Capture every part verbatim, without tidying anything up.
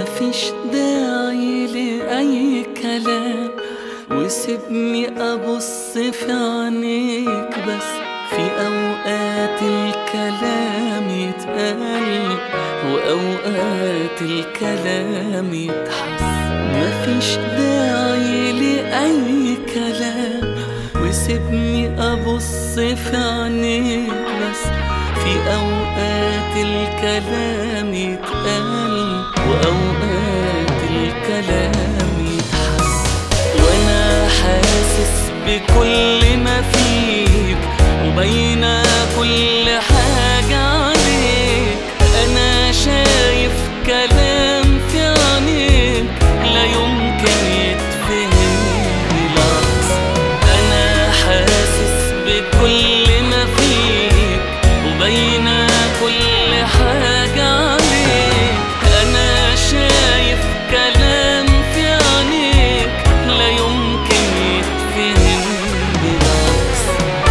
مفيش داعي لأي كلام، وسيبني أبص في عينيك بس. في أوقات الكلام يتقال وأوقات الكلام يتحس. مفيش داعي لأي كلام، وسيبني أبص في عينيك بس. في أوقات الكلام يتقال وأوقات الكلام يتحس. وأنا حاسس بكل ما فيك وباينة كل حاجة عليك. أنا شايف كلام في عينيك لا يمكن يتفهم بالعكس. أنا حاسس بكل ما فيك وباينة كل حاجة عليك. أنا شايف كلام في عينيك لا يمكن يتفهم بالعكس.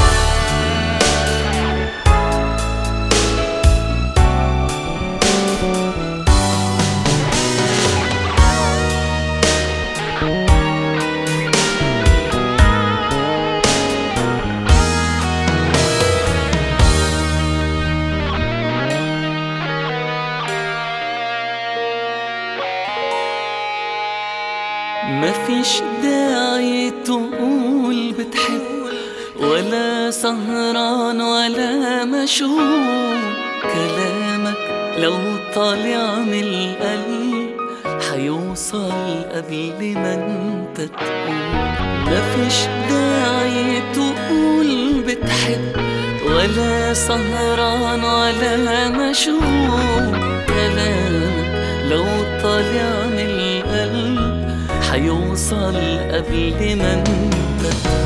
مفيش داعي تقول بتحب، ولا سهران ولا مشغول. كلامك لو طالع من القلب حيوصل قبل ما انت تقول. مفيش داعي تقول بتحب، ولا سهران ولا مشغول. كلامك لو طالع من القلب حيوصل قبل ما انت